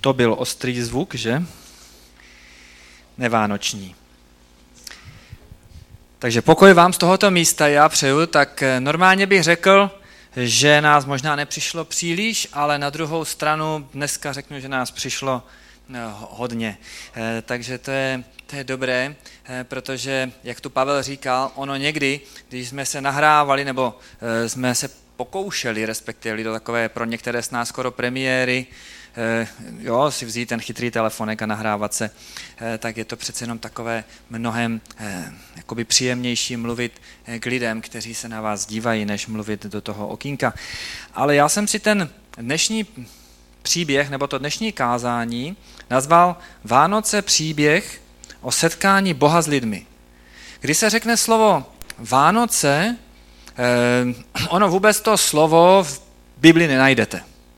To byl ostrý zvuk, že? Nevánoční. Takže pokoj vám z tohoto místa já přeju, tak normálně bych řekl, že nás možná nepřišlo příliš, ale na druhou stranu dneska řeknu, že nás přišlo hodně. Takže to je dobré, protože, jak tu Pavel říkal, ono někdy, když jsme se nahrávali, nebo jsme se pokoušeli, respektive do takové pro některé z nás skoro premiéry, si vzít ten chytrý telefonek a nahrávat se, tak je to přece jenom takové mnohem jakoby příjemnější mluvit k lidem, kteří se na vás dívají, než mluvit do toho okýnka. Ale já jsem si ten dnešní příběh, nebo to dnešní kázání nazval Vánoce příběh o setkání Boha s lidmi. Když se řekne slovo Vánoce, ono vůbec to slovo v Bibli nenajdete.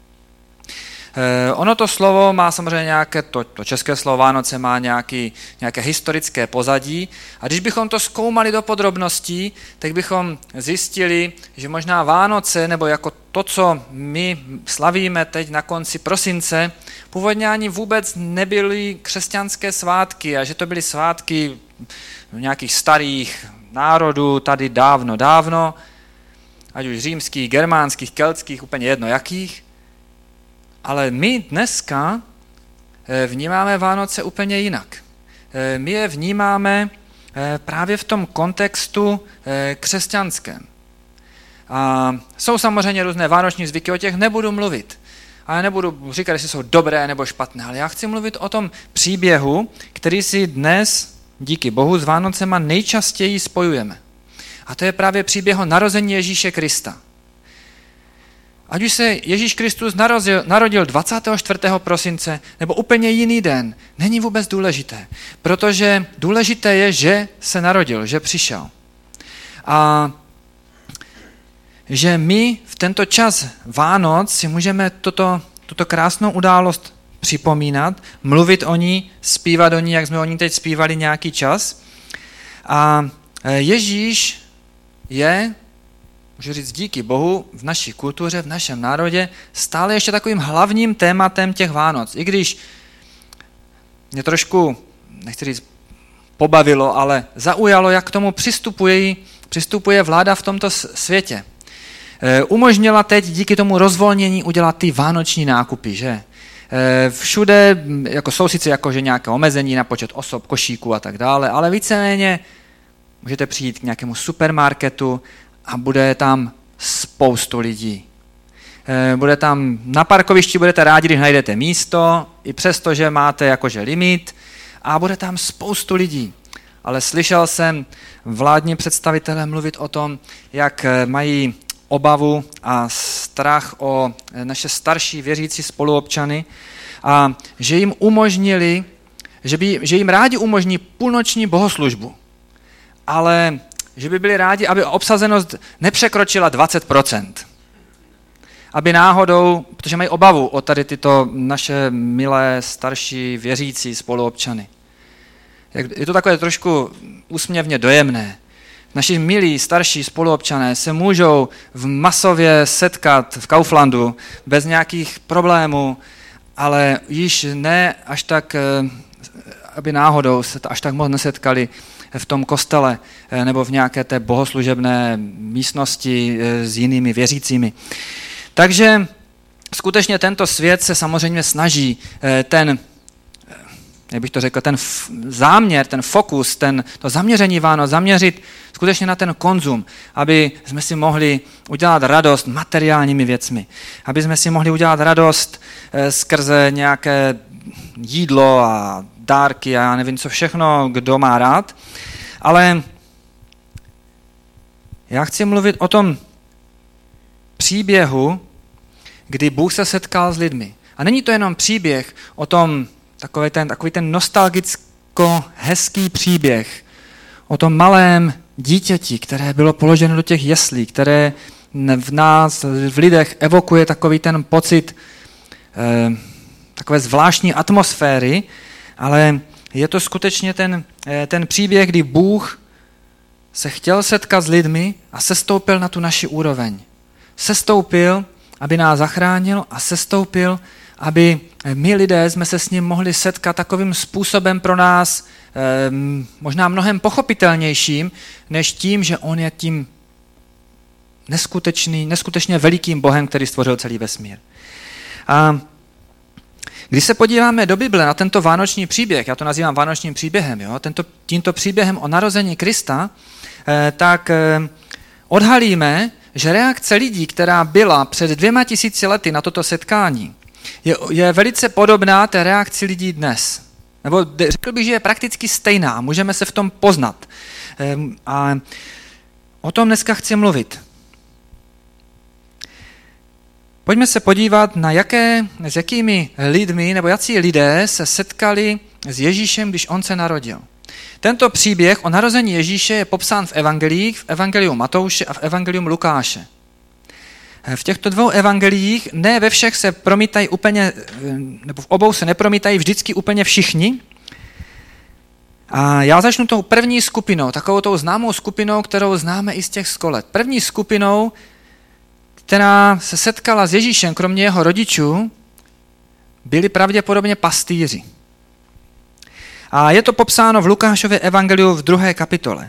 Ono to slovo má samozřejmě nějaké, to české slovo Vánoce má nějaké historické pozadí a když bychom to zkoumali do podrobností, tak bychom zjistili, že možná Vánoce, nebo jako to, co my slavíme teď na konci prosince, původně ani vůbec nebyly křesťanské svátky a že to byly svátky nějakých starých národů tady dávno, ať už římských, germánských, keltských, úplně jedno jakých. Ale my dneska vnímáme Vánoce úplně jinak. My je vnímáme právě v tom kontextu křesťanském. A jsou samozřejmě různé vánoční zvyky, o těch nebudu mluvit. Ale nebudu říkat, jestli jsou dobré nebo špatné, ale já chci mluvit o tom příběhu, který si dnes, díky Bohu, s Vánocema nejčastěji spojujeme. A to je právě příběh o narození Ježíše Krista. Ať už se Ježíš Kristus narodil 24. prosince nebo úplně jiný den, není vůbec důležité, protože důležité je, že se narodil, že přišel. A že my v tento čas Vánoc si můžeme tuto krásnou událost připomínat, mluvit o ní, zpívat o ní, jak jsme o ní teď zpívali nějaký čas. A Ježíš je, můžu říct díky Bohu, v naší kultuře, v našem národě stále ještě takovým hlavním tématem těch Vánoc. I když mě trošku, nechci říct pobavilo, ale zaujalo, jak k tomu přistupuje vláda v tomto světě. Umožnila teď díky tomu rozvolnění udělat ty vánoční nákupy, že? Všude jsou sice jakože nějaké omezení na počet osob, košíků a tak dále, ale víceméně můžete přijít k nějakému supermarketu a bude tam spoustu lidí. Bude tam na parkovišti, budete rádi, když najdete místo, i přesto, že máte jakože limit, a bude tam spoustu lidí. Ale slyšel jsem vládní představitele mluvit o tom, jak mají obavu a strach o naše starší věřící spoluobčany a že jim umožnili, že jim rádi umožní půlnoční bohoslužbu, ale že by byli rádi, aby obsazenost nepřekročila 20%. Aby náhodou, protože mají obavu o tady tyto naše milé starší věřící spoluobčany. Je to takové trošku úsměvně dojemné. Naši milí starší spoluobčané se můžou v masově setkat v Kauflandu bez nějakých problémů, ale již ne až tak, aby náhodou se až tak moc nesetkali v tom kostele nebo v nějaké té bohoslužebné místnosti s jinými věřícími. Takže skutečně tento svět se samozřejmě snaží ten záměr, ten fokus, to zaměření Vánoc zaměřit skutečně na ten konzum, aby jsme si mohli udělat radost materiálními věcmi, aby jsme si mohli udělat radost skrze nějaké jídlo a dárky a já nevím co všechno, kdo má rád, ale já chci mluvit o tom příběhu, kdy Bůh se setkal s lidmi. A není to jenom příběh o tom, takový ten nostalgicko hezký příběh o tom malém dítěti, které bylo položeno do těch jeslí, které v nás, v lidech evokuje takový ten pocit takové zvláštní atmosféry, ale je to skutečně ten příběh, kdy Bůh se chtěl setkat s lidmi a sestoupil na tu naši úroveň. Sestoupil, aby nás zachránil a sestoupil, aby my lidé jsme se s ním mohli setkat takovým způsobem pro nás možná mnohem pochopitelnějším, než tím, že on je tím neskutečně velikým Bohem, který stvořil celý vesmír. A když se podíváme do Bible na tento vánoční příběh, já to nazývám vánočním příběhem, jo, tímto příběhem o narození Krista, tak odhalíme, že reakce lidí, která byla před 2000 lety na toto setkání, je velice podobná té reakci lidí dnes. Nebo řekl bych, že je prakticky stejná, můžeme se v tom poznat. A o tom dneska chci mluvit. Pojďme se podívat, s jakými lidmi, nebo jací lidé se setkali s Ježíšem, když on se narodil. Tento příběh o narození Ježíše je popsán v evangelích, v evangeliu Matouše a v evangeliu Lukáše. V těchto dvou evangeliích ne ve všech se promítají úplně, nebo v obou se nepromítají vždycky úplně všichni. A já začnu tou první skupinou, takovou tou známou skupinou, kterou známe i z těch 100 let. První skupinou, která se setkala s Ježíšem, kromě jeho rodičů, byli pravděpodobně pastýři. A je to popsáno v Lukášově evangeliu v 2. kapitole.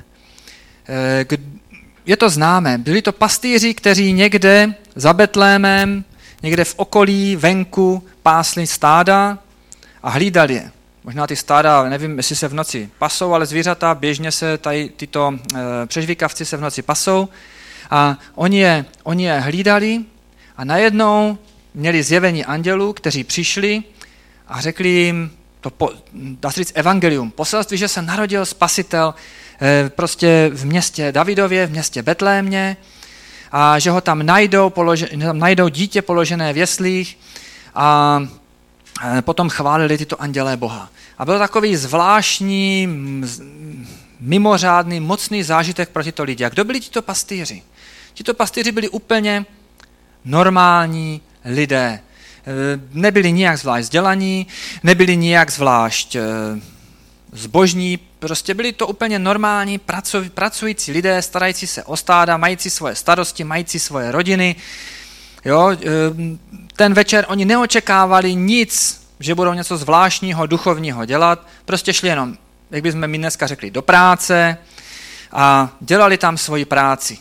Je to známé. Byli to pastýři, kteří někde za Betlémem, někde v okolí, venku, pásli stáda a hlídali je. Možná ty stáda, nevím, jestli se v noci pasou, ale zvířata běžně se tyto přežvýkavci se v noci pasou. A oni je hlídali a najednou měli zjevení andělů, kteří přišli a řekli jim, dá se říct evangelium, poselství, že se narodil spasitel prostě v městě Davidově, v městě Betlémě a že ho tam najdou dítě položené v jeslích a potom chválili tyto andělé Boha. A byl takový zvláštní, mimořádný, mocný zážitek pro tyto lidi. A kdo byli tito pastýři? Tito pastýři byli úplně normální lidé. Nebyli nijak zvlášť vzdělaní, nebyli nijak zvlášť zbožní, prostě byli to úplně normální pracující lidé, starající se o stáda, mající svoje starosti, mající svoje rodiny. Jo, ten večer oni neočekávali nic, že budou něco zvláštního, duchovního dělat, prostě šli jenom, jak bychom my dneska řekli, do práce a dělali tam svoji práci.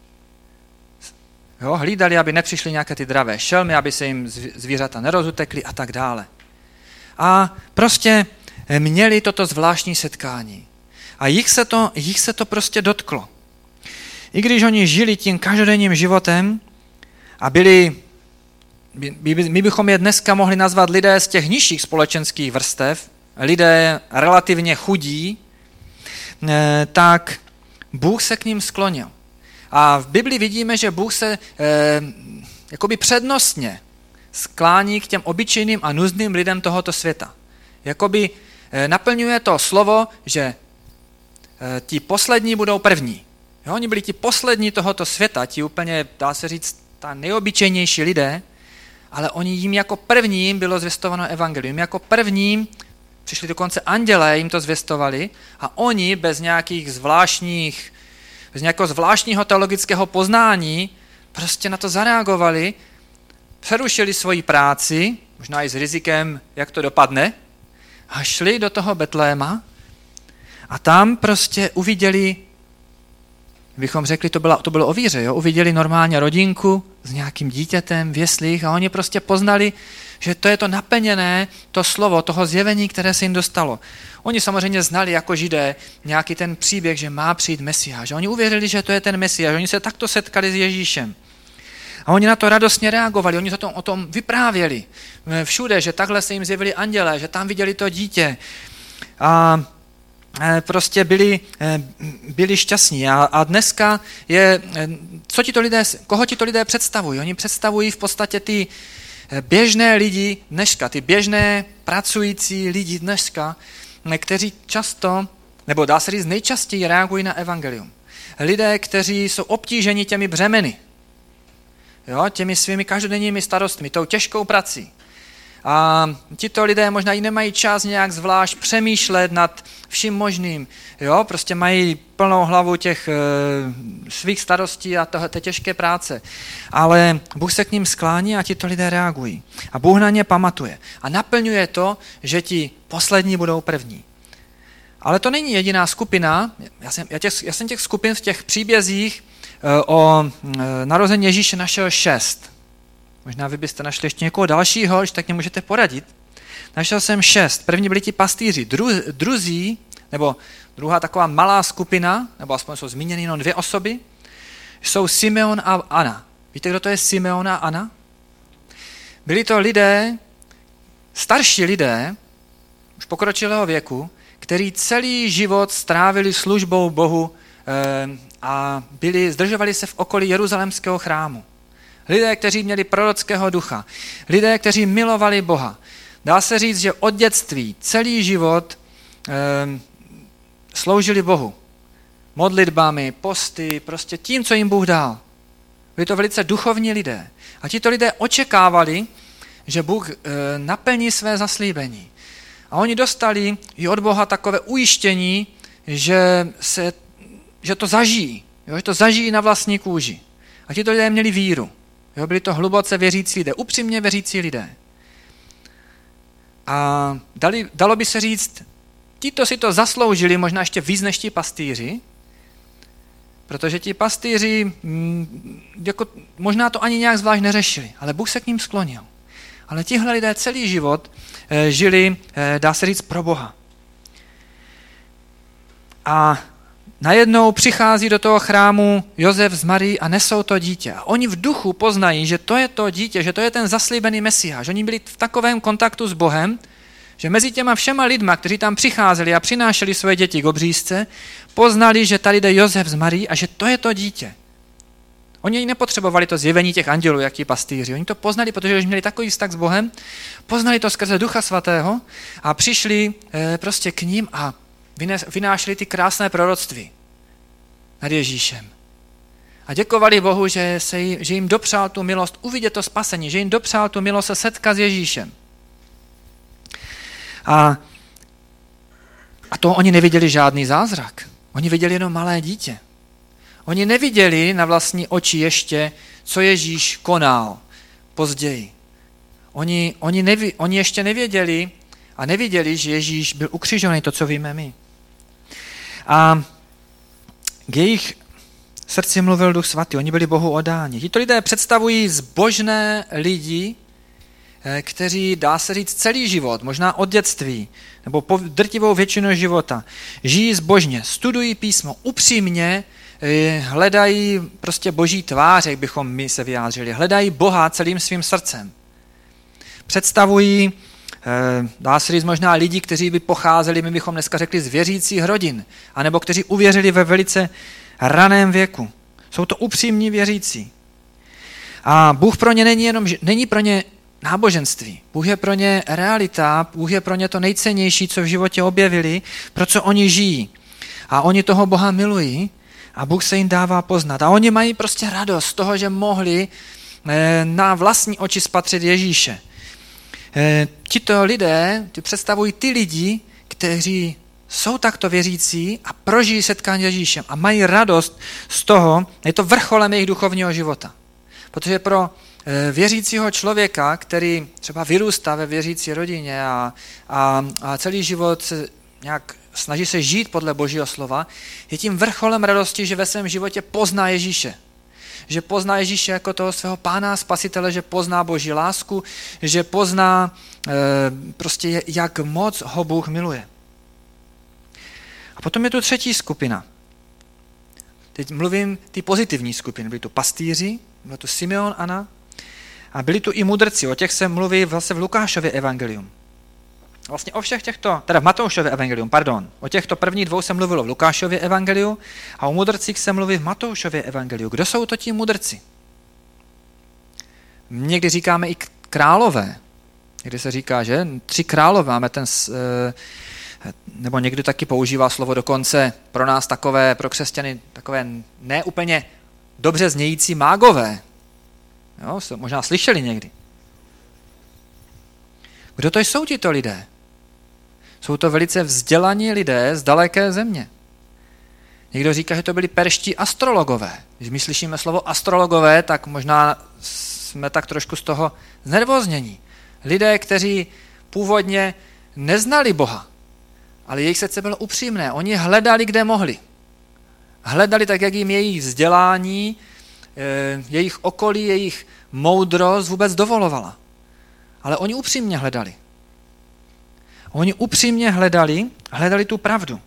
Jo, hlídali, aby nepřišly nějaké ty dravé šelmy, aby se jim zvířata nerozutekly a tak dále. A prostě měli toto zvláštní setkání. A jich se to prostě dotklo. I když oni žili tím každodenním životem a my bychom je dneska mohli nazvat lidé z těch nižších společenských vrstev, lidé relativně chudí, tak Bůh se k ním sklonil. A v Bibli vidíme, že Bůh se jakoby přednostně sklání k těm obyčejným a nuzným lidem tohoto světa. Jakoby naplňuje to slovo, že ti poslední budou první. Jo, oni byli ti poslední tohoto světa, ti úplně, dá se říct, ta nejobyčejnější lidé, ale oni jim jako prvním bylo zvěstováno evangelium. Jako prvním přišli dokonce andělé, jim to zvěstovali a oni bez nějakého zvláštního teologického poznání prostě na to zareagovali, přerušili svoji práci, možná i s rizikem, jak to dopadne, a šli do toho Betléma a tam prostě uviděli, bychom řekli, to bylo o víře, jo? Uviděli normálně rodinku s nějakým dítětem v jeslích a oni prostě poznali, že to je to naplněné, to slovo, toho zjevení, které se jim dostalo. Oni samozřejmě znali jako Židé nějaký ten příběh, že má přijít Mesiáš. Oni uvěřili, že to je ten Mesiáš. Oni se takto setkali s Ježíšem. A oni na to radostně reagovali, oni o tom vyprávěli. Všude, že takhle se jim zjevili andělé, že tam viděli to dítě. A prostě byli šťastní. A dneska koho tito lidé představují? Oni představují v podstatě ty běžné lidi dneška, ty běžné pracující lidi dneška, kteří často, nebo dá se říct nejčastěji reagují na evangelium. Lidé, kteří jsou obtíženi těmi břemeny, jo, těmi svými každodenními starostmi, tou těžkou prací. a tito lidé možná i nemají čas nějak zvlášť přemýšlet nad vším možným. Jo? Prostě mají plnou hlavu těch svých starostí a té těžké práce. Ale Bůh se k ním sklání a tito lidé reagují. A Bůh na ně pamatuje. A naplňuje to, že ti poslední budou první. Ale to není jediná skupina. Já jsem těch skupin v těch příbězích o narození Ježíše našel 6. Možná vy byste našli ještě někoho dalšího, když tak mě můžete poradit. Našel jsem 6. První byli ti pastýři. Druzí, nebo druhá taková malá skupina, nebo aspoň jsou zmíněny jenom 2 osoby, jsou Simeon a Anna. Víte, kdo to je Simeon a Anna? Byli to lidé, starší lidé, už pokročilého věku, kteří celý život strávili službou Bohu a zdržovali se v okolí Jeruzalémského chrámu. Lidé, kteří měli prorockého ducha. Lidé, kteří milovali Boha. Dá se říct, že od dětství celý život sloužili Bohu. Modlitbami, posty, prostě tím, co jim Bůh dal. Byli to velice duchovní lidé. A tito lidé očekávali, že Bůh naplní své zaslíbení. A oni dostali i od Boha takové ujištění, že to zažijí. Jo, že to zažijí na vlastní kůži. A tito lidé měli víru. Jo, byli to hluboce věřící lidé, upřímně věřící lidé. A dalo by se říct, tito si to zasloužili možná ještě víc než ti pastýři, protože ti pastýři možná to ani nějak zvlášť neřešili, ale Bůh se k ním sklonil. Ale tihle lidé celý život žili, dá se říct, pro Boha. A najednou přichází do toho chrámu Josef s Marií a nesou to dítě. A oni v duchu poznají, že to je to dítě, že to je ten zaslíbený Mesiáš. Oni byli v takovém kontaktu s Bohem, že mezi těma všema lidma, kteří tam přicházeli a přinášeli své děti k obřízce, poznali, že tady jde Josef s Marií a že to je to dítě. Oni nepotřebovali to zjevení těch andělů, jak ti pastýři. Oni to poznali, protože už měli takový vztah s Bohem, poznali to skrze Ducha Svatého a přišli prostě k ním a vynášeli ty krásné proroctví nad Ježíšem. A děkovali Bohu, že jim dopřál tu milost uvidět to spasení, že jim dopřál tu milost se setkat s Ježíšem. A to oni neviděli žádný zázrak. Oni viděli jenom malé dítě. Oni neviděli na vlastní oči ještě, co Ježíš konal později. Oni ještě nevěděli a neviděli, že Ježíš byl ukřižovaný, to, co víme my. A k jejich srdci mluvil Duch Svatý, oni byli Bohu oddáni. Tito lidé představují zbožné lidi, kteří, dá se říct, celý život, možná od dětství, nebo po drtivou většinu života, žijí zbožně, studují písmo, upřímně hledají prostě boží tvář, jak bychom my se vyjádřili, hledají Boha celým svým srdcem. Představují, dá se říct, možná lidi, kteří by pocházeli, my bychom dneska řekli, z věřících rodin, anebo kteří uvěřili ve velice raném věku. Jsou to upřímní věřící. A Bůh pro ně není pro ně náboženství. Bůh je pro ně realita, Bůh je pro ně to nejcennější, co v životě objevili, pro co oni žijí. A oni toho Boha milují a Bůh se jim dává poznat. A oni mají prostě radost z toho, že mohli na vlastní oči spatřit Ježíše. Tito lidé představují ty lidi, kteří jsou takto věřící a prožijí setkání s Ježíšem a mají radost z toho, je to vrcholem jejich duchovního života. Protože pro věřícího člověka, který třeba vyrůstá ve věřící rodině a celý život se nějak snaží se žít podle Božího slova, je tím vrcholem radosti, že ve svém životě pozná Ježíše. Že pozná Ježíše jako toho svého pána a spasitele, že pozná Boží lásku, že pozná prostě jak moc ho Bůh miluje. A potom je tu třetí skupina. Teď mluvím ty pozitivní skupiny. Byli tu pastýři, byl tu Simeon, Anna a byli tu i mudrci. O těch se mluví vlastně v Lukášově evangelium. Vlastně o všech těchto, teda v Matoušově evangelium, pardon. O těchto prvních dvou se mluvilo v Lukášově evangeliu a o mudrcích se mluví v Matoušově evangeliu. Kdo jsou to ti mudrci? Někdy říkáme i králové. Někdy se říká, že 3 králové máme ten, nebo někdo taky používá slovo dokonce pro nás takové, pro křesťany, takové neúplně dobře znějící mágové. Jo, možná slyšeli někdy. Kdo to jsou tito lidé? Jsou to velice vzdělaní lidé z daleké země. Někdo říká, že to byli perští astrologové. Když my slyšíme slovo astrologové, tak možná jsme tak trošku z toho znervóznění. Lidé, kteří původně neznali Boha, ale jejich srdce bylo upřímné. Oni hledali, kde mohli. Hledali tak, jak jim jejich vzdělání, jejich okolí, jejich moudrost vůbec dovolovala. Ale oni upřímně hledali. Oni upřímně hledali tu pravdu.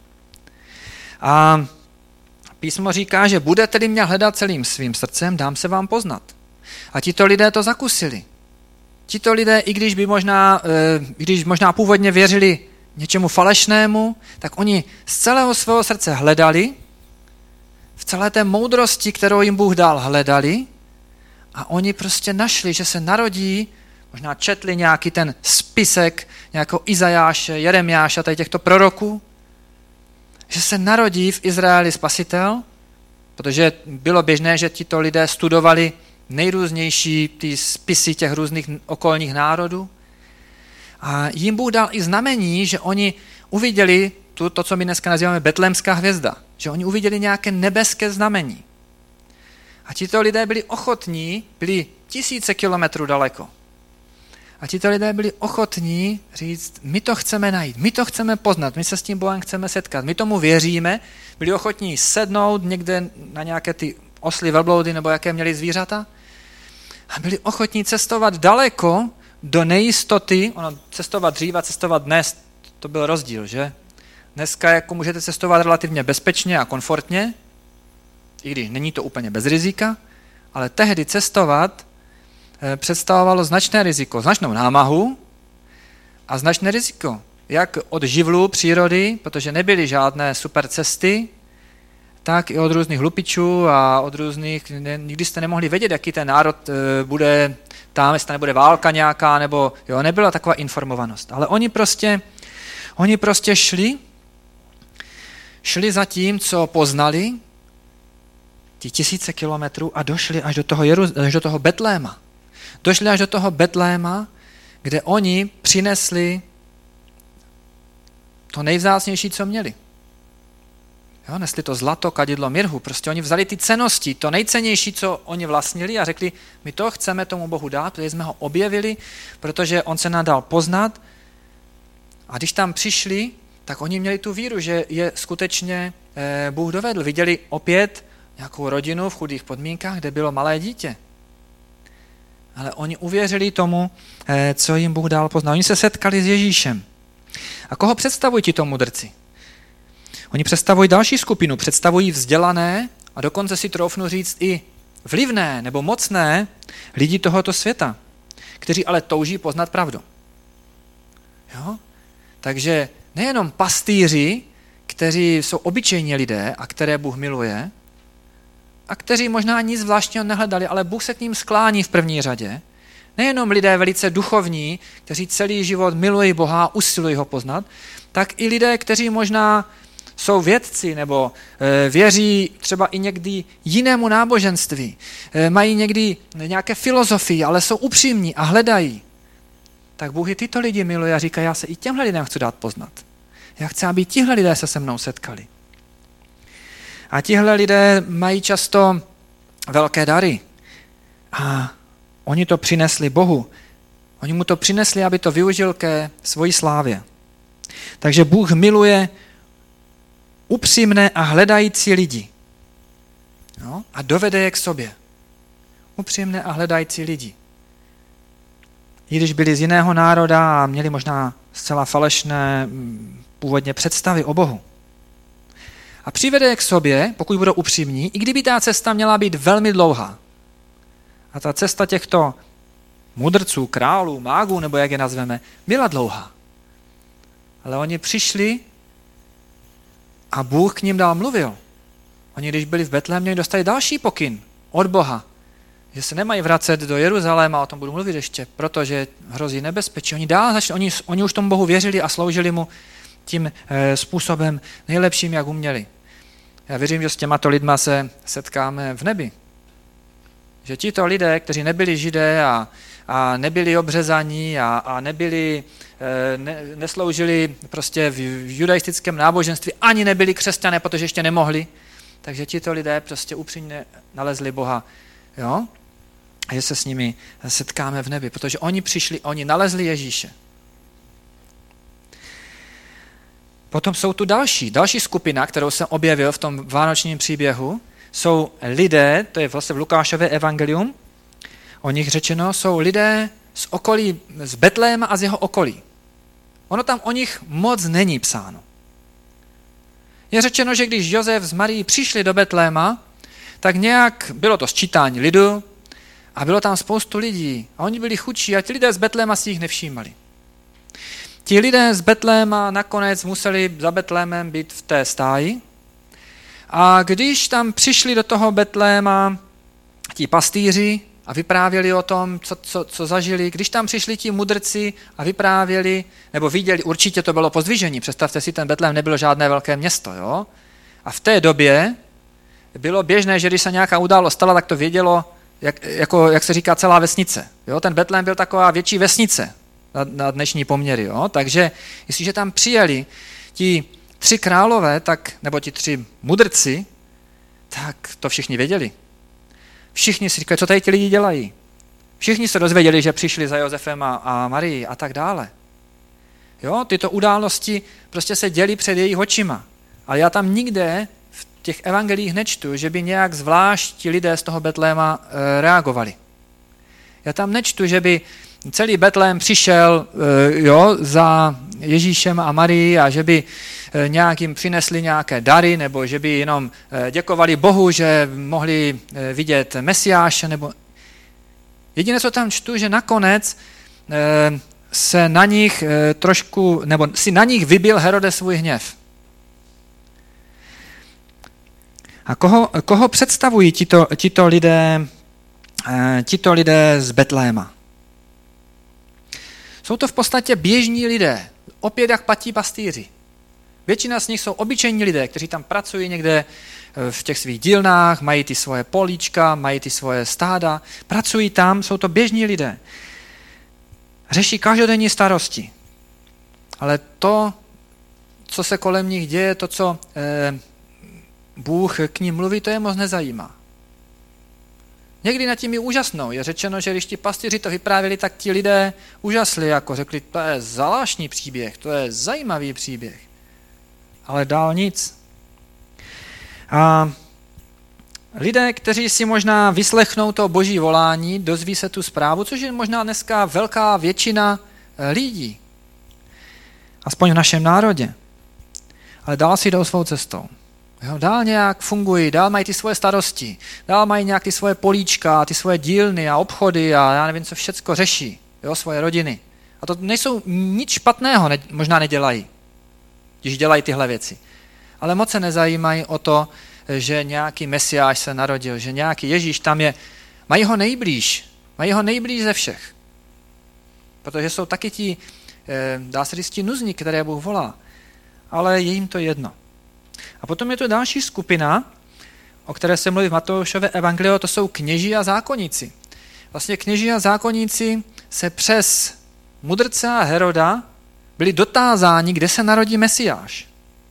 A písmo říká, že budete-li mě hledat celým svým srdcem, dám se vám poznat. A tito lidé to zakusili. Tito lidé, i když možná původně věřili něčemu falešnému, tak oni z celého svého srdce hledali, v celé té moudrosti, kterou jim Bůh dal, hledali a oni prostě našli, že se narodí, možná četli nějaký ten spisek nějakého Izajáše, Jeremiáše, tady těchto proroků, že se narodí v Izraeli spasitel, protože bylo běžné, že tito lidé studovali nejrůznější ty spisy těch různých okolních národů. A jim Bůh dal i znamení, že oni uviděli to, co my dneska nazýváme betlémská hvězda, že oni uviděli nějaké nebeské znamení. A tito lidé byli ochotní, byli tisíce kilometrů daleko. A tito lidé byli ochotní říct, my to chceme najít, my to chceme poznat, my se s tím Bohem chceme setkat, my tomu věříme, byli ochotní sednout někde na nějaké ty osly, velbloudy nebo jaké měli zvířata a byli ochotní cestovat daleko do nejistoty, cestovat dřív a cestovat dnes, to byl rozdíl, že? Dneska jako můžete cestovat relativně bezpečně a komfortně, i když není to úplně bez rizika, ale tehdy cestovat představovalo značné riziko, značnou námahu a značné riziko, jak od živlů přírody, protože nebyly žádné super cesty, tak i od různých lupičů a od různých, nikdy jste nemohli vědět, jaký ten národ bude tam, jestli nebude válka nějaká, nebo jo, nebyla taková informovanost. Ale oni prostě šli za tím, co poznali, ty tisíce kilometrů a došli až do toho Betléma. Došli až do toho Betléma, kde oni přinesli to nejvzácnější, co měli. Jo, nesli to zlato, kadidlo, mirhu, prostě oni vzali ty cennosti, to nejcennější, co oni vlastnili a řekli, my to chceme tomu Bohu dát, protože jsme ho objevili, protože on se nám dal poznat a když tam přišli, tak oni měli tu víru, že je skutečně Bůh dovedl. Viděli opět nějakou rodinu v chudých podmínkách, kde bylo malé dítě. Ale oni uvěřili tomu, co jim Bůh dal poznat. Oni se setkali s Ježíšem. A koho představují tito mudrci? Oni představují další skupinu, představují vzdělané a dokonce si troufnu říct i vlivné nebo mocné lidi tohoto světa, kteří ale touží poznat pravdu. Jo? Takže nejenom pastýři, kteří jsou obyčejní lidé a které Bůh miluje, a kteří možná nic zvláštního nehledali, ale Bůh se k ním sklání v první řadě. Nejenom lidé velice duchovní, kteří celý život milují Boha a usilují ho poznat, tak i lidé, kteří možná jsou vědci nebo věří třeba i někdy jinému náboženství, mají někdy nějaké filozofii, ale jsou upřímní a hledají. Tak Bůh i tyto lidi miluje a říká, já se i těmhle lidem chci dát poznat. Já chci, aby tihle lidé se mnou setkali. A tihle lidé mají často velké dary. A oni to přinesli Bohu. Oni mu to přinesli, aby to využil ke svojí slávě. Takže Bůh miluje upřímné a hledající lidi. No, a dovede je k sobě. Upřímné a hledající lidi. I když byli z jiného národa a měli možná zcela falešné původně představy o Bohu. A přivede je k sobě, pokud budou upřímní, i kdyby ta cesta měla být velmi dlouhá. A ta cesta těchto mudrců, králů, mágů, nebo jak je nazveme, byla dlouhá. Ale oni přišli a Bůh k ním dál mluvil. Oni, když byli v Betlémě, dostali další pokyn od Boha, že se nemají vracet do Jeruzaléma, o tom budu mluvit ještě, protože hrozí nebezpečí. Oni už tomu Bohu věřili a sloužili mu tím způsobem nejlepším, jak uměli. Já věřím, že s těmato lidma se setkáme v nebi. Že tito lidé, kteří nebyli Židé a a nebyli obřezaní a nebyli, nesloužili prostě v judaistickém náboženství, ani nebyli křesťané, protože ještě nemohli. Takže tito lidé prostě upřímně nalezli Boha, jo? A že se s nimi setkáme v nebi, protože oni přišli, oni nalezli Ježíše. Potom jsou tu další skupina, kterou jsem objevil v tom vánočním příběhu, jsou lidé, to je vlastně v Lukášově evangelium, o nich řečeno, jsou lidé z okolí, z Betléma a z jeho okolí. Ono tam o nich moc není psáno. Je řečeno, že když Josef s Marií přišli do Betléma, tak nějak bylo to sčítání lidu a bylo tam spoustu lidí a oni byli chudší a ti lidé z Betléma si jich nevšímali. Ti lidé z Betléma nakonec museli za Betlémem být v té stáji a když tam přišli do toho Betléma ti pastýři a vyprávěli o tom, co zažili, když tam přišli ti mudrci a vyprávěli, nebo viděli, určitě to bylo pozdvižení, představte si, ten Betlém nebylo žádné velké město, jo? A v té době bylo běžné, že když se nějaká událost stala, tak to vědělo, jak se říká, celá vesnice. Jo? Ten Betlém byl taková větší vesnice na dnešní poměry. Jo? Takže jestliže tam přijeli ti 3 králové, nebo ti 3 mudrci, tak to všichni věděli. Všichni si říkají, co tady ti lidi dělají. Všichni se dozvěděli, že přišli za Josefem a Marií a tak dále. Jo? Tyto události prostě se děly před jejich očima. Ale já tam nikde v těch evangelích nečtu, že by nějak zvlášť ti lidé z toho Betléma reagovali. Já tam nečtu, že by celý Betlém přišel za Ježíšem a Marií a že by nějak jim přinesli nějaké dary, nebo že by jenom děkovali Bohu, že mohli vidět Mesiáše, nebo jediné, co tam čtu, že nakonec se na nich nebo si na nich vybil Herodes svůj hněv. A koho představují tito lidé z Betléma? Jsou to v podstatě běžní lidé, opět jak platí pastýři. Většina z nich jsou obyčejní lidé, kteří tam pracují někde v těch svých dílnách, mají ty svoje políčka, mají ty svoje stáda, pracují tam, jsou to běžní lidé. Řeší každodenní starosti. Ale to, co se kolem nich děje, to, co Bůh k ním mluví, to je moc nezajímá. Někdy nad tím je úžasnou. Je řečeno, že když ti pastýři to vyprávěli, tak ti lidé úžasli, jako řekli, to je zvláštní příběh, to je zajímavý příběh. Ale dál nic. A lidé, kteří si možná vyslechnou to boží volání, dozví se tu zprávu, což je možná dneska velká většina lidí. Aspoň v našem národě. Ale dál si jdou svou cestou. Jo, dál nějak fungují, dál mají ty svoje starosti, dál mají nějak ty svoje políčka, ty svoje dílny a obchody a já nevím, co všecko řeší, jo, svoje rodiny. A to nejsou nic špatného, možná nedělají, když dělají tyhle věci. Ale moc se nezajímají o to, že nějaký Mesiáš se narodil, že nějaký Ježíš tam je. Mají ho nejblíž ze všech. Protože jsou taky ti, dá se říct, ti nuzní, které Bůh volá. Ale je jim to jedno. A potom je tu další skupina, o které se mluví v Matoušově evangeliu, to jsou kněží a zákonníci. Vlastně kněží a zákonníci se přes mudrce a Heroda byli dotázáni, kde se narodí Mesiáš.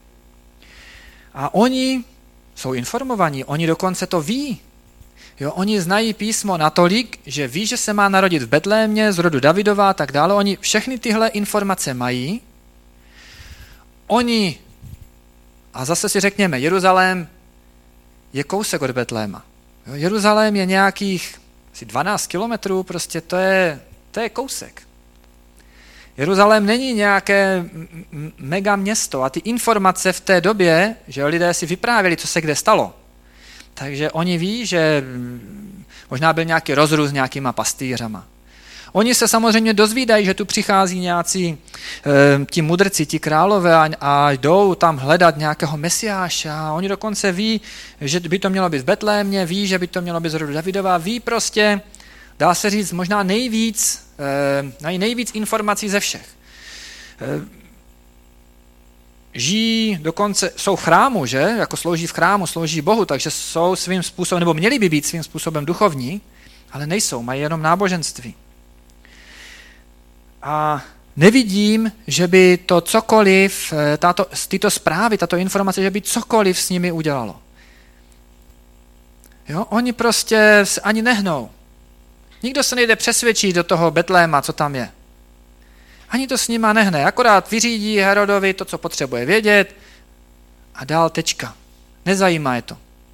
A oni jsou informovaní, oni dokonce to ví. Jo, oni znají písmo natolik, že ví, že se má narodit v Betlémě, z rodu Davidova a tak dále. Oni všechny tyhle informace mají. A zase si řekněme, Jeruzalém je kousek od Betléma. Jo, Jeruzalém je nějakých 12 kilometrů, prostě to je kousek. Jeruzalém není nějaké mega město a ty informace v té době, že lidé si vyprávěli, co se kde stalo. Takže oni ví, že možná byl nějaký rozrůst s nějakýma pastýřama. Oni se samozřejmě dozvídají, že tu přichází nějací ti mudrci, ti králové a jdou tam hledat nějakého Mesiáše. A oni dokonce ví, že by to mělo být v Betlémě, ví, že by to mělo být z rodu Davidova, ví prostě, dá se říct, možná nejvíc informací ze všech. Žijí, dokonce jsou v chrámu, že? Jako slouží v chrámu, slouží Bohu, takže jsou svým způsobem, nebo měli by být svým způsobem duchovní, ale nejsou, mají jenom náboženství. A nevidím, že by to cokoliv, tyto zprávy, tato informace, že by cokoliv s nimi udělalo. Jo? Oni prostě ani nehnou. Nikdo se nejde přesvědčit do toho Betléma, co tam je. Ani to s nima nehne, akorát vyřídí Herodovi to, co potřebuje vědět a dál tečka. Nezajímá je to.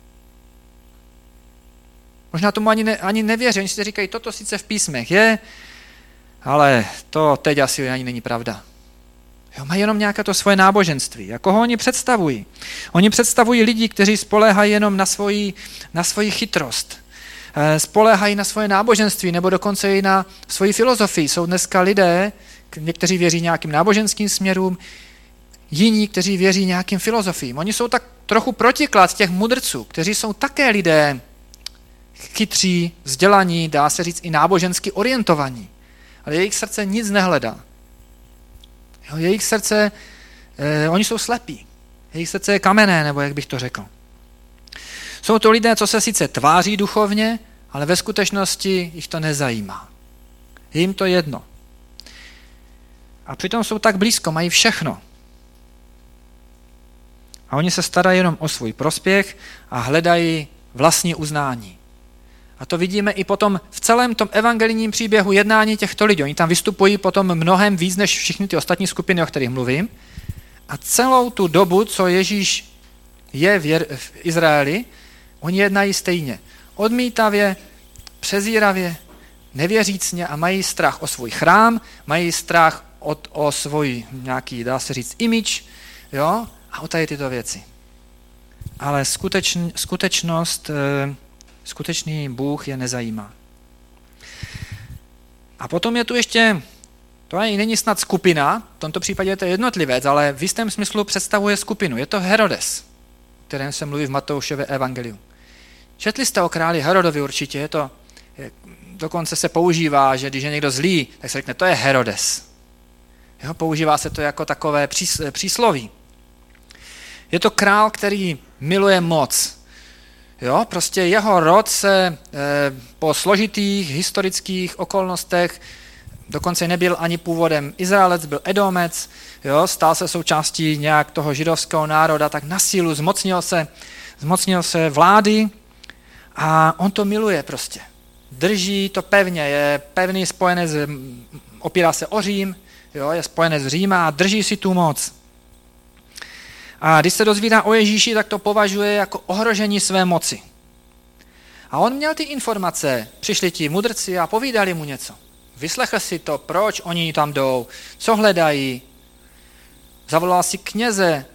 Možná tomu ani nevěří, oni si říkají, toto sice v písmech je, ale to teď asi ani není pravda. Jo, mají jenom nějaké to svoje náboženství. A koho oni představují? Oni představují lidi, kteří spoléhají jenom na svoji chytrost. Spoléhají na svoje náboženství, nebo dokonce i na svoji filozofii. Jsou dneska lidé, někteří věří nějakým náboženským směrům, jiní, kteří věří nějakým filozofiím. Oni jsou tak trochu protiklad těch mudrců, kteří jsou také lidé chytří, vzdělaní, dá se říct i nábožensky orientovaní. Ale jejich srdce nic nehledá. Jo, jejich srdce, oni jsou slepí. Jejich srdce je kamenné, nebo jak bych to řekl. Jsou to lidé, co se sice tváří duchovně, ale ve skutečnosti jich to nezajímá. Je jim to jedno. A přitom jsou tak blízko, mají všechno. A oni se starají jenom o svůj prospěch a hledají vlastní uznání. A to vidíme i potom v celém tom evangelijním příběhu jednání těchto lidí. Oni tam vystupují potom mnohem víc než všechny ty ostatní skupiny, o kterých mluvím. A celou tu dobu, co Ježíš je v Izraeli, oni jednají stejně. Odmítavě, přezíravě, nevěřícně a mají strach o svůj chrám, mají strach o svůj nějaký, dá se říct, image, jo, a o tady tyto věci. Ale skutečný Bůh je nezajímá. A potom je tu ještě, to ani není snad skupina, v tomto případě je to jednotlivec, ale v jistém smyslu představuje skupinu. Je to Herodes, o kterém se mluví v Matoušově evangeliu. Četli jste o králi Herodovi určitě, dokonce se používá, že když je někdo zlý, tak se řekne, to je Herodes. Jo, používá se to jako takové přísloví. Je to král, který miluje moc. Jo, prostě jeho rod se po složitých historických okolnostech, dokonce nebyl ani původem Izraelec, byl Edomec, jo, stal se součástí nějak toho židovského národa, tak na sílu zmocnil se vlády a on to miluje prostě. Drží to pevně, je pevný spojenec, opírá se o Řím, jo, je spojenec z Říma a drží si tu moc. A když se dozvídá o Ježíši, tak to považuje jako ohrožení své moci. A on měl ty informace, přišli ti mudrci a povídali mu něco. Vyslechl si to, proč oni tam jdou, co hledají. Zavolal si kněze,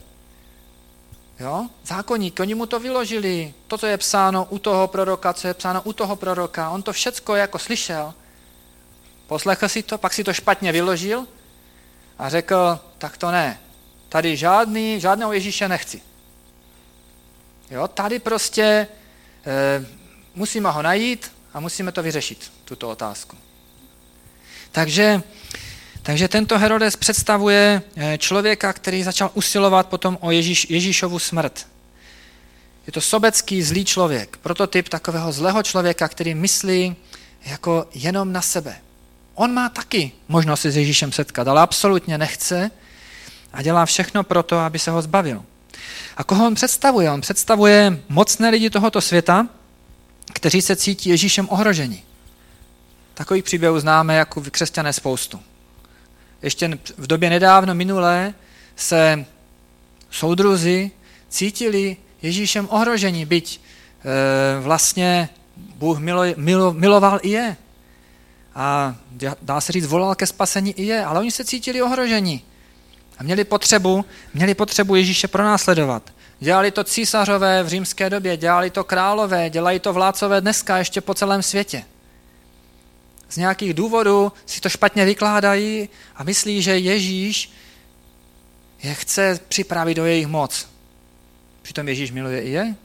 jo? Zákonník, oni mu to vyložili. To, co je psáno u toho proroka, co je psáno u toho proroka. On to všecko jako slyšel. Poslechl si to, pak si to špatně vyložil a řekl, tak to ne. Tady žádného Ježíše nechci. Jo, tady prostě musíme ho najít a musíme to vyřešit, tuto otázku. Takže tento Herodes představuje člověka, který začal usilovat potom o Ježíšovu smrt. Je to sobecký, zlý člověk, prototyp takového zlého člověka, který myslí jako jenom na sebe. On má taky možnost se s Ježíšem setkat, ale absolutně nechce a dělá všechno pro to, aby se ho zbavil. A koho on představuje? On představuje mocné lidi tohoto světa, kteří se cítí Ježíšem ohroženi. Takových příběhů známe jako křesťané spoustu. Ještě v době nedávno minulé se soudruzi cítili Ježíšem ohroženi, byť vlastně Bůh miloval i je. A dá se říct, volal ke spasení i je, ale oni se cítili ohroženi. A měli potřebu Ježíše pronásledovat. Dělali to císařové v římské době, dělali to králové, dělají to vládcové dneska ještě po celém světě. Z nějakých důvodů si to špatně vykládají a myslí, že Ježíš je chce připravit do jejich moc. Přitom Ježíš miluje i je.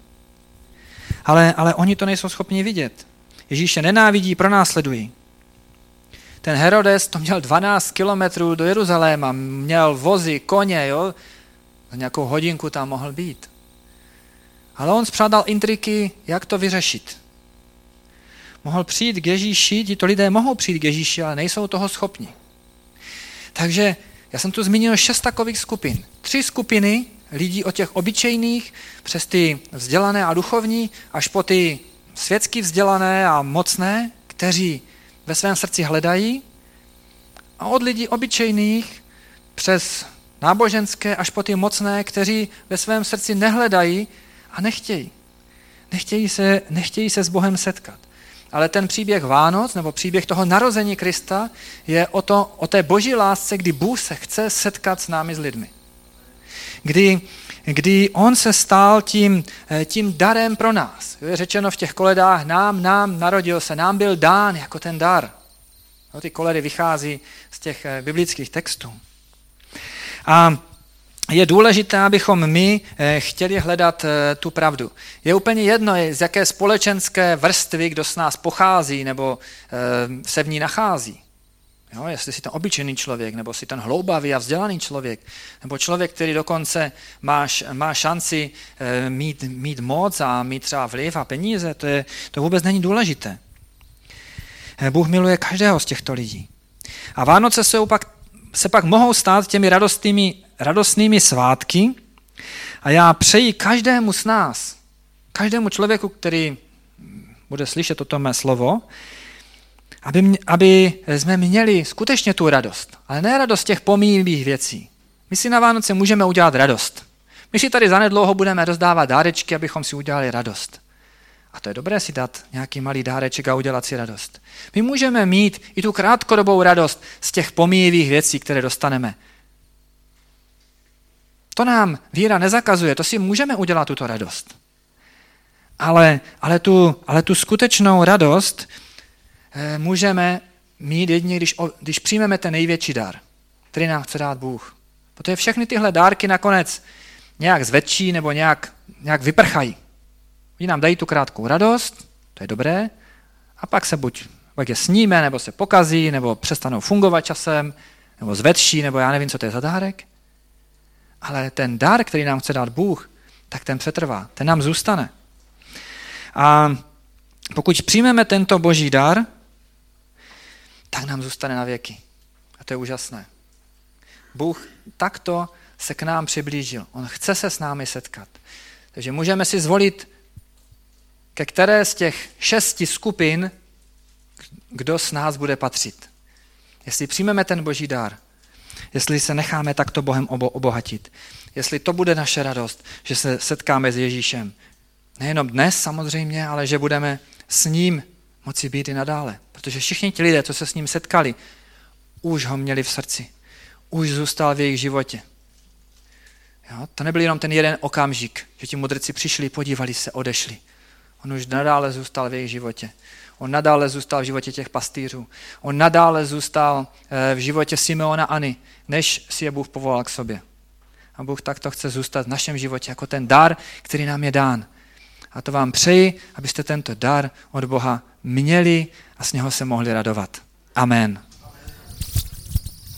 Ale oni to nejsou schopni vidět. Ježíše nenávidí, pronásledují. Ten Herodes to měl 12 kilometrů do Jeruzaléma, měl vozy, koně, jo? Za nějakou hodinku tam mohl být. Ale on spřádal intriky, jak to vyřešit. Mohl přijít k Ježíši, tito lidé mohou přijít k Ježíši, ale nejsou toho schopni. Takže já jsem tu zmínil 6 takových skupin. 3 skupiny lidí od těch obyčejných, přes ty vzdělané a duchovní, až po ty světsky vzdělané a mocné, kteří ve svém srdci hledají, a od lidí obyčejných přes náboženské až po ty mocné, kteří ve svém srdci nehledají a nechtějí. Nechtějí se s Bohem setkat. Ale ten příběh Vánoc, nebo příběh toho narození Krista, je o té boží lásce, kdy Bůh se chce setkat s námi, s lidmi. Kdy on se stal tím darem pro nás. Je řečeno v těch koledách, nám narodil se, nám byl dán jako ten dar. No, ty koledy vychází z těch biblických textů. A je důležité, abychom my chtěli hledat tu pravdu. Je úplně jedno, z jaké společenské vrstvy kdo s nás pochází nebo se v ní nachází. Jo, jestli jsi ten obyčejný člověk, nebo jsi ten hloubavý a vzdělaný člověk, nebo člověk, který dokonce má šanci mít moc a mít třeba vliv a peníze, to vůbec není důležité. Bůh miluje každého z těchto lidí. A Vánoce se pak mohou stát těmi radostnými svátky a já přeji každému z nás, každému člověku, který bude slyšet toto mé slovo, aby jsme měli skutečně tu radost, ale ne radost těch pomíjivých věcí. My si na Vánoce můžeme udělat radost. My si tady zanedlouho budeme rozdávat dárečky, abychom si udělali radost. A to je dobré si dát nějaký malý dáreček a udělat si radost. My můžeme mít i tu krátkodobou radost z těch pomíjivých věcí, které dostaneme. To nám víra nezakazuje, to si můžeme udělat tuto radost. Ale tu skutečnou radost můžeme mít jedině, když přijmeme ten největší dar, který nám chce dát Bůh. Protože všechny tyhle dárky nakonec nějak zvětší nebo nějak vyprchají. Oni nám dají tu krátkou radost, to je dobré, a pak je sníme, nebo se pokazí, nebo přestanou fungovat časem, nebo zvětší, nebo já nevím, co to je za dárek. Ale ten dar, který nám chce dát Bůh, tak ten přetrvá, ten nám zůstane. A pokud přijmeme tento boží dar, tak nám zůstane na věky. A to je úžasné. Bůh takto se k nám přiblížil. On chce se s námi setkat. Takže můžeme si zvolit, ke které z těch 6 skupin, kdo s nás bude patřit. Jestli přijmeme ten boží dar, jestli se necháme takto Bohem obohatit, jestli to bude naše radost, že se setkáme s Ježíšem. Nejenom dnes samozřejmě, ale že budeme s ním moci být i nadále. Protože všichni ti lidé, co se s ním setkali, už ho měli v srdci. Už zůstal v jejich životě. Jo? To nebyl jenom ten jeden okamžik, že ti mudrci přišli, podívali se, odešli. On už nadále zůstal v jejich životě. On nadále zůstal v životě těch pastýřů. On nadále zůstal v životě Simeona a Anny, než si je Bůh povolal k sobě. A Bůh takto chce zůstat v našem životě jako ten dar, který nám je dán. A to vám přeji, abyste tento dar od Boha měli a z něho se mohli radovat. Amen.